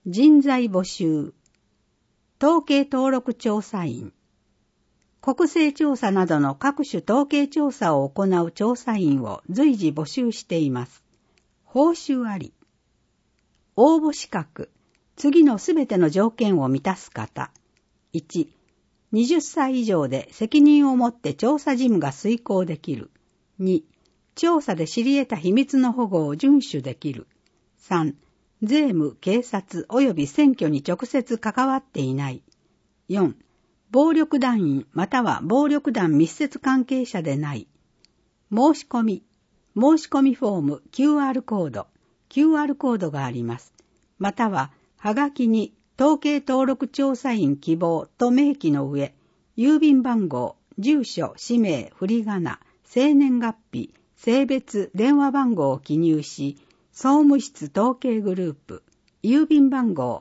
人材募集。統計登録調査員。国勢調査などの各種統計調査を行う調査員を随時募集しています。報酬あり。応募資格。次のすべての条件を満たす方。1、20歳以上で責任を持って調査事務が遂行できる。2、調査で知り得た秘密の保護を遵守できる。3、税務、警察及び選挙に直接関わっていない。4、暴力団員または暴力団密接関係者でない。申し込みフォーム QR コードがあります。または、はがきに統計登録調査員希望と明記の上、郵便番号、住所、氏名、振り仮名、生年月日、性別、電話番号を記入し、総務室統計グループ、郵便番号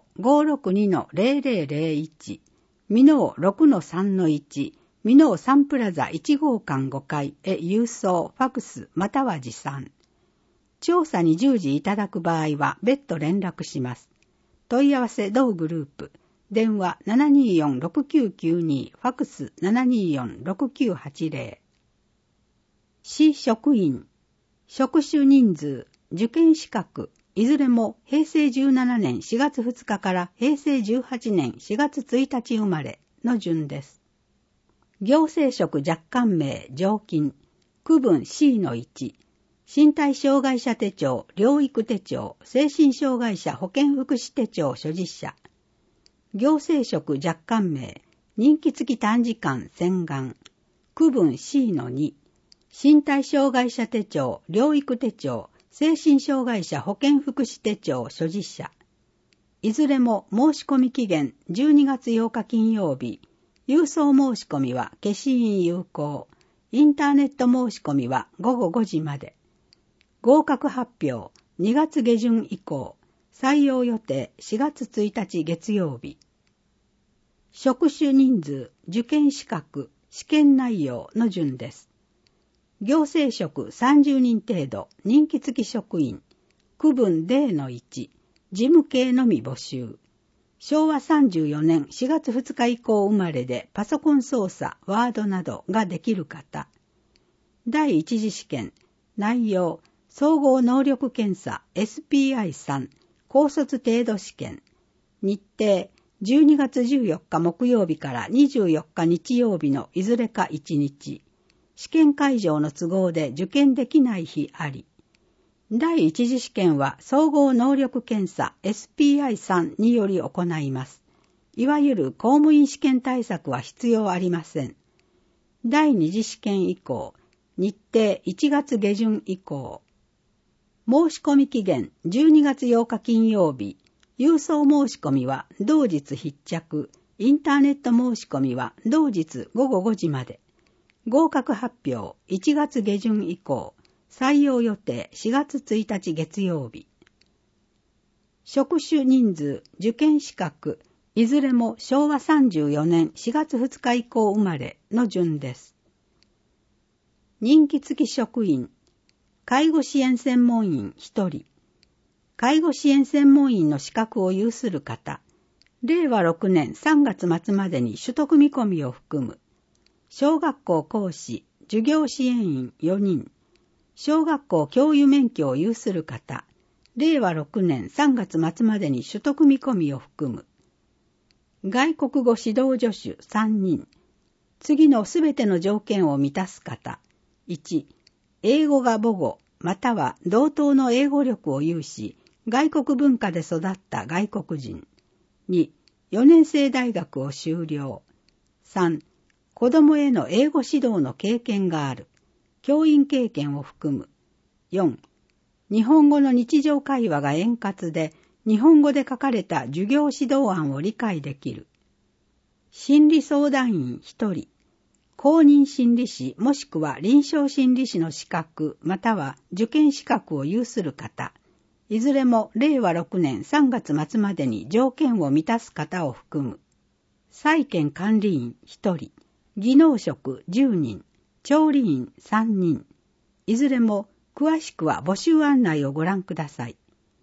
562-0001、ミノー 6-3-1、ミノーサンプラザ1号館5階へ郵送、ファクスまたは持参。調査に従事いただく場合は別途連絡します。問い合わせ同グループ。電話 724-6992、ファクス 724-6980。市職員。職種人数。受験資格。いずれも平成17年4月2日から平成18年4月1日生まれの順です。行政職若干名常勤。区分 C-1。身体障害者手帳、療育手帳、精神障害者保健福祉手帳所持者。行政職若干名、任期付き短時間洗顔。区分 C-2。身体障害者手帳、療育手帳、精神障害者保健福祉手帳所持者。いずれも申し込み期限12月8日金曜日。郵送申し込みは消印有効。インターネット申し込みは午後5時まで。合格発表2月下旬以降。採用予定4月1日月曜日。職種人数、受験資格、試験内容の順です。行政職30人程度、任期付き職員。区分 D-1、事務系のみ募集。昭和34年4月2日以降生まれでパソコン操作、ワードなどができる方。第一次試験。内容。総合能力検査 SPI3 高卒程度試験。日程。12月14日木曜日から24日日曜日のいずれか1日。試験会場の都合で受験できない日あり。第一次試験は総合能力検査 SPI3 により行います。いわゆる公務員試験対策は必要ありません。第二次試験以降、日程1月下旬以降。申し込み期限12月8日金曜日。郵送申し込みは同日必着。インターネット申し込みは同日午後5時まで。合格発表1月下旬以降。採用予定4月1日月曜日。職種人数、受験資格、いずれも昭和34年4月2日以降生まれの順です。任期付き職員、介護支援専門員1人。介護支援専門員の資格を有する方。令和6年3月末までに取得見込みを含む。小学校講師、授業支援員4人。小学校教諭免許を有する方。令和6年3月末までに取得見込みを含む。外国語指導助手3人。次のすべての条件を満たす方。1、英語が母語、または同等の英語力を有し、外国文化で育った外国人。2、4年制大学を修了。3、子供への英語指導の経験がある。教員経験を含む。4、日本語の日常会話が円滑で、日本語で書かれた授業指導案を理解できる。心理相談員1人。公認心理師もしくは臨床心理師の資格または受験資格を有する方。いずれも令和6年3月末までに条件を満たす方を含む。債権管理員1人。技能職10人。調理員3人。いずれも詳しくは募集案内をご覧ください。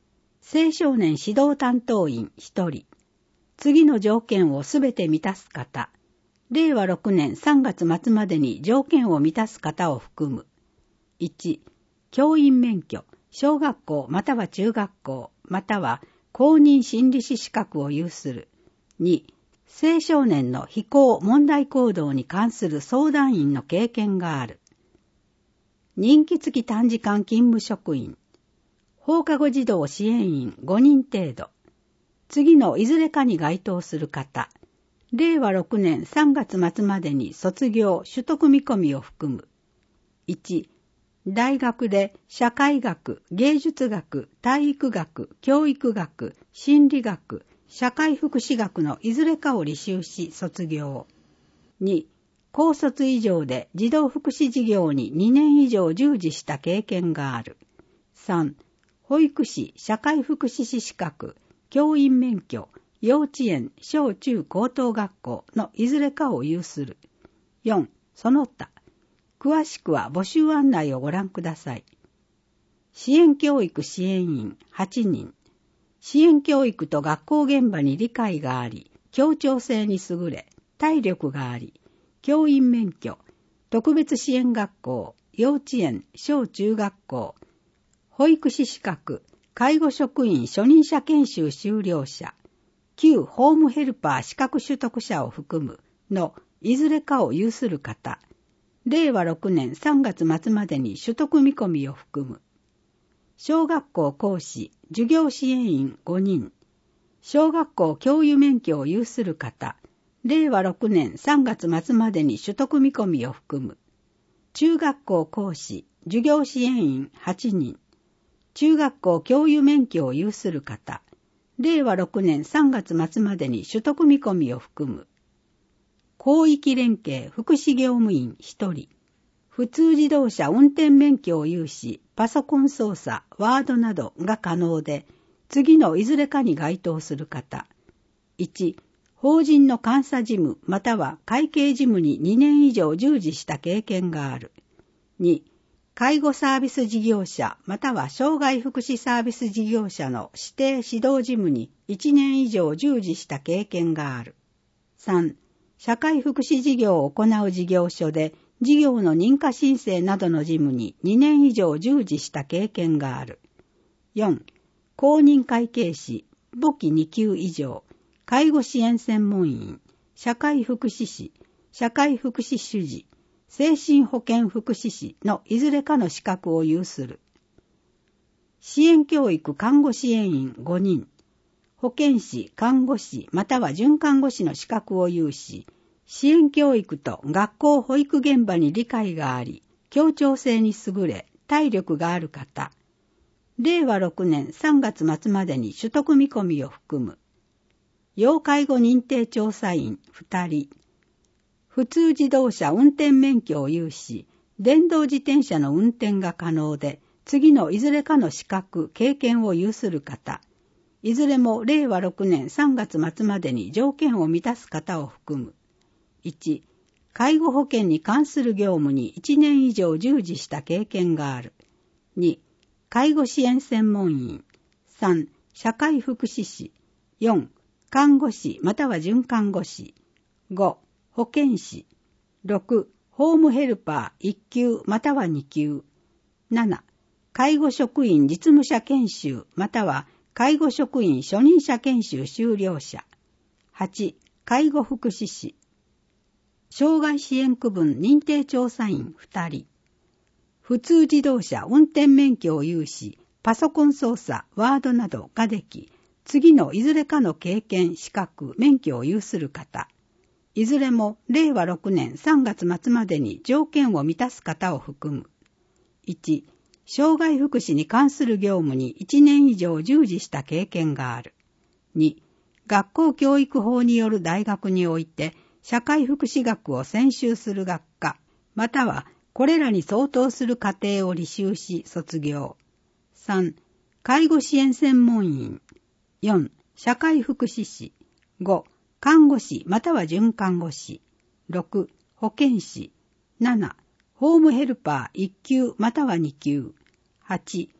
青少年指導担当員1人。次の条件をすべて満たす方。令和6年3月末までに条件を満たす方を含む。1、教員免許、小学校または中学校、または公認心理師資格を有する。2、青少年の非行問題行動に関する相談員の経験がある。任期付き短時間勤務職員。放課後児童支援員5人程度。次のいずれかに該当する方。令和6年3月末までに卒業、取得見込みを含む。1、大学で社会学、芸術学、体育学、教育学、心理学、社会福祉学のいずれかを履修し卒業。2、高卒以上で児童福祉事業に2年以上従事した経験がある。3、保育士、社会福祉士資格、教員免許、幼稚園、小中高等学校のいずれかを有する。4、その他。詳しくは募集案内をご覧ください。支援教育支援員8人。支援教育と学校現場に理解があり、協調性に優れ、体力があり、教員免許、特別支援学校、幼稚園、小中学校、保育士資格、介護職員初任者研修修了者、旧ホームヘルパー資格取得者を含むのいずれかを有する方、令和6年3月末までに取得見込みを含む。小学校講師、授業支援員5人、小学校教諭免許を有する方、令和6年3月末までに取得見込みを含む。中学校講師、授業支援員8人、中学校教諭免許を有する方、令和6年3月末までに取得見込みを含む。広域連携福祉業務員1人、普通自動車運転免許を有し、パソコン操作、ワードなどが可能で、次のいずれかに該当する方。1、法人の監査事務または会計事務に2年以上従事した経験がある。2、介護サービス事業者または障害福祉サービス事業者の指定指導事務に1年以上従事した経験がある。3、社会福祉事業を行う事業所で事業の認可申請などの事務に2年以上従事した経験がある。4、公認会計士、簿記2級以上、介護支援専門員、社会福祉士、社会福祉主事、精神保健福祉士のいずれかの資格を有する。支援教育看護支援員5人、保健師、看護師または准看護師の資格を有し、支援教育と学校保育現場に理解があり、協調性に優れ、体力がある方。令和6年3月末までに取得見込みを含む。要介護認定調査員2人。普通自動車運転免許を有し、電動自転車の運転が可能で、次のいずれかの資格、経験を有する方。いずれも令和6年3月末までに条件を満たす方を含む。1、介護保険に関する業務に1年以上従事した経験がある。2、介護支援専門員。3、社会福祉士。4、看護師または准看護師。5、保健師。6、ホームヘルパー1級または2級。7、介護職員実務者研修または介護職員初任者研修修了者。8、介護福祉士。障害支援区分認定調査員2人。普通自動車運転免許を有し、パソコン操作、ワードなどができ、次のいずれかの経験、資格、免許を有する方。いずれも令和6年3月末までに条件を満たす方を含む。1、障害福祉に関する業務に1年以上従事した経験がある。2、学校教育法による大学において社会福祉学を専修する学科、またはこれらに相当する課程を履修し卒業。3、介護支援専門員。4、社会福祉士。5、看護師または准看護師。6、保健師。7、ホームヘルパー1級または2級。8、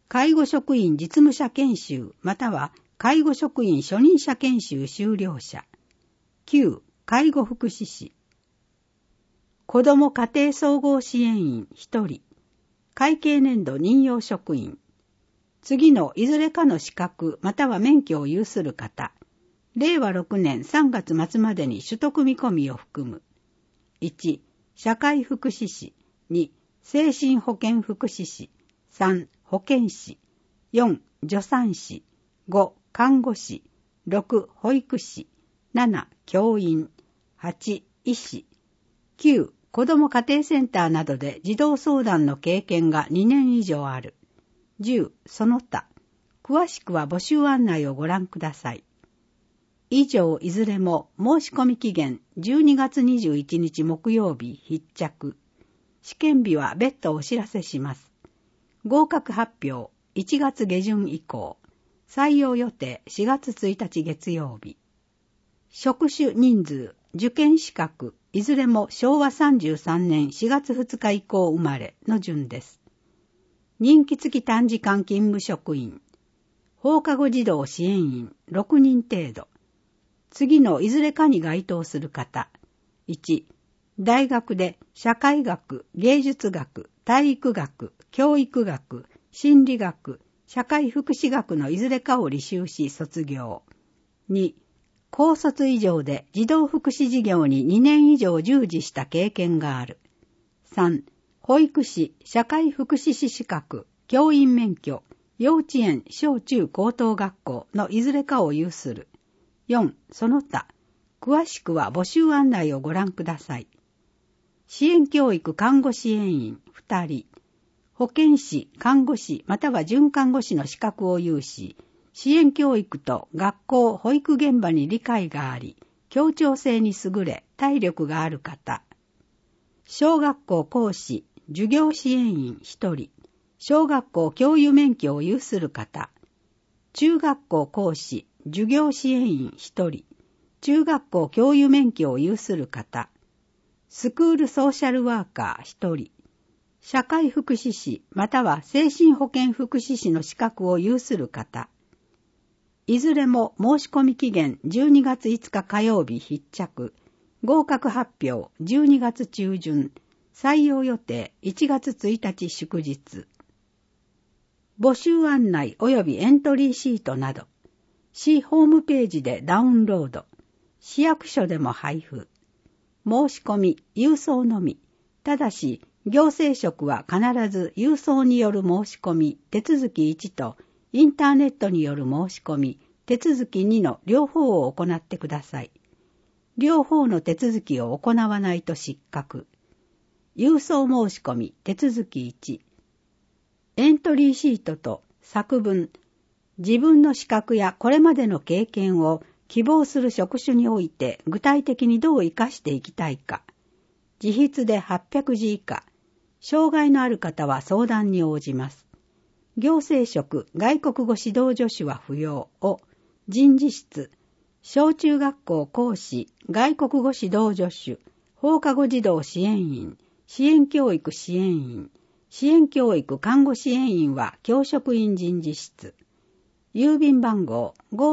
介護職員実務者研修または介護職員初任者研修修了者。9、介護福祉士。子ども家庭総合支援員1人。会計年度任用職員。次のいずれかの資格または免許を有する方。令和6年3月末までに取得見込みを含む。1、社会福祉士。2、精神保健福祉士。3、保健師。4、助産師。5、看護師。6、保育士。7、教員。8、医師。9、子ども家庭センターなどで児童相談の経験が2年以上ある。10、その他。詳しくは募集案内をご覧ください。以上いずれも申し込み期限12月21日木曜日必着。試験日は別途お知らせします。合格発表1月下旬以降。採用予定4月1日月曜日。職種人数、受験資格、いずれも昭和33年4月2日以降生まれの順です。任期付き短時間勤務職員、放課後児童支援員6人程度。次のいずれかに該当する方。1、大学で社会学、芸術学、体育学、教育学、心理学、社会福祉学のいずれかを履修し卒業。2、高卒以上で児童福祉事業に2年以上従事した経験がある。3、保育士、社会福祉士資格、教員免許、幼稚園、小中高等学校のいずれかを有する。4、その他。詳しくは募集案内をご覧ください。支援教育看護支援員2人。保健師、看護師または准看護師の資格を有し、支援教育と学校、保育現場に理解があり、協調性に優れ、体力がある方。小学校講師、授業支援員1人。小学校教諭免許を有する方。中学校講師、授業支援員1人。中学校教諭免許を有する方。スクールソーシャルワーカー1人。社会福祉士または精神保健福祉士の資格を有する方。いずれも申し込み期限12月5日火曜日必着。合格発表12月中旬。採用予定1月1日祝日。募集案内及びエントリーシートなど、市ホームページでダウンロード、市役所でも配布。申し込み、郵送のみ。ただし、行政職は必ず郵送による申し込み、手続き1と、インターネットによる申し込み、手続き2の両方を行ってください。両方の手続きを行わないと失格。郵送申し込み、手続き1。エントリーシートと作文、自分の資格やこれまでの経験を希望する職種において具体的にどう生かしていきたいか。自筆で800字以下。障害のある方は相談に応じます。行政職、外国語指導助手は不要を人事室、小中学校講師、外国語指導助手、放課後児童支援員、支援教育支援員、支援教育看護支援員は教職員人事室。郵便番号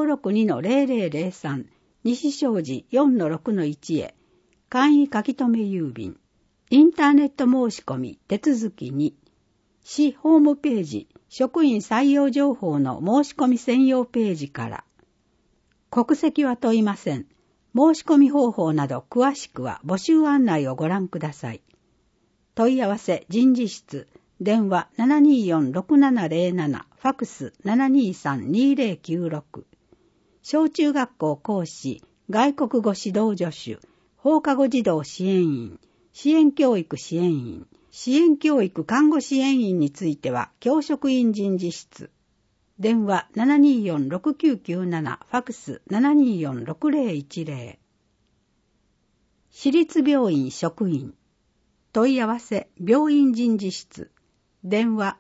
562-0003 西正寺 4-6-1 へ。簡易書留郵便。インターネット申し込み手続き2。市ホームページ職員採用情報の申し込み専用ページから。国籍は問いません。申し込み方法など詳しくは募集案内をご覧ください。問い合わせ人事室、電話 724-6707、ファクス 723-2096。小中学校講師、外国語指導助手、放課後児童支援員、支援教育支援員、支援教育看護支援員については教職員人事室。電話 724-6997、ファクス 724-6010。私立病院職員。問い合わせ病院人事室。電話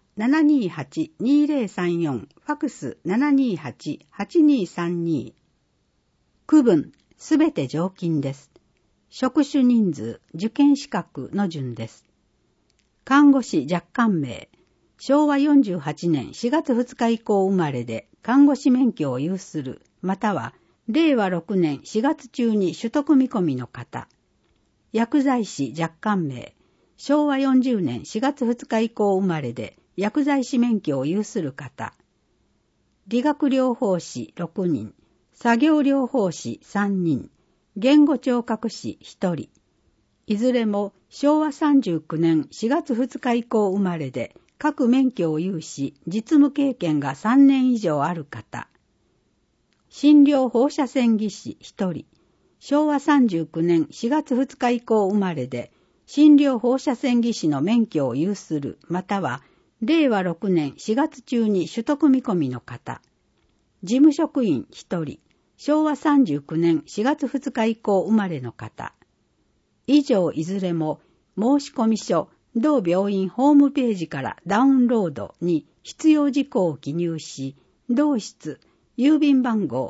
728-2034、ファクス 728-8232。区分すべて常勤です。職種人数、受験資格の順です。看護師若干名。 昭和48年4月2日以降生まれで看護師免許を有する、または令和6年4月中に取得見込みの方。薬剤師若干名。昭和40年4月2日以降生まれで薬剤師免許を有する方。理学療法士6人。作業療法士3人。言語聴覚士1人。いずれも昭和39年4月2日以降生まれで各免許を有し、実務経験が3年以上ある方。診療放射線技師1人。昭和39年4月2日以降生まれで診療放射線技師の免許を有する、または令和6年4月中に取得見込みの方。事務職員1人。昭和39年4月2日以降生まれの方。以上いずれも申込書、同病院ホームページからダウンロードに必要事項を記入し、同室、郵便番号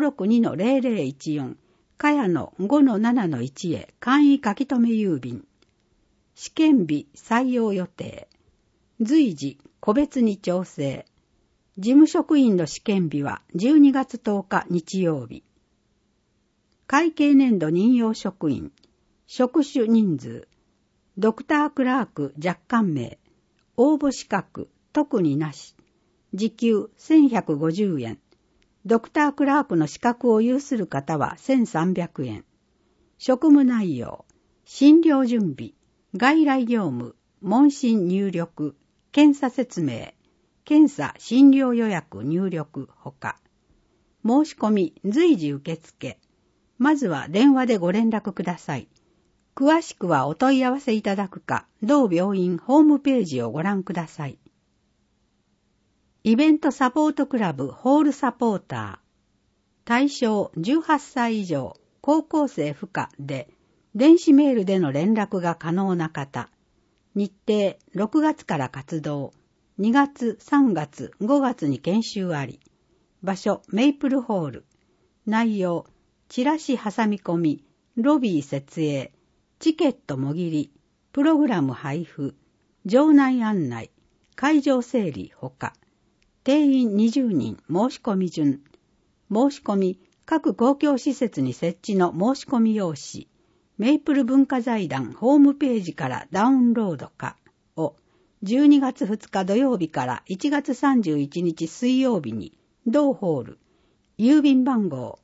562-0014、茅野 5-7-1 へ簡易書き留め郵便。試験日採用予定。随時個別に調整。事務職員の試験日は12月10日日曜日。会計年度任用職員。職種人数。ドクタークラーク若干名。応募資格特になし。時給1150円。ドクタークラークの資格を有する方は1300円。職務内容。診療準備。外来業務。問診入力。検査説明。検査診療予約入力ほか。申し込み随時受付。まずは電話でご連絡ください。詳しくはお問い合わせいただくか、同病院ホームページをご覧ください。イベントサポートクラブホールサポーター。対象18歳以上、高校生不可で、電子メールでの連絡が可能な方。日程6月から活動。2月、3月、5月に研修あり。場所メイプルホール。内容、チラシ挟み込み、ロビー設営。チケットもぎり、プログラム配布、場内案内、会場整理ほか、定員20人申し込み順、申し込み各公共施設に設置の申し込み用紙、メイプル文化財団ホームページからダウンロードかを12月2日土曜日から1月31日水曜日に同ホール、郵便番号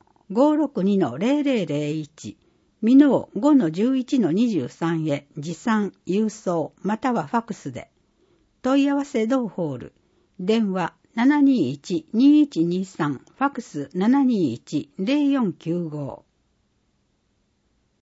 562-0001美濃 5-11-23 へ持参、郵送、またはファクスで。問い合わせ同ホール。電話 721-2123、ファクス 721-0495。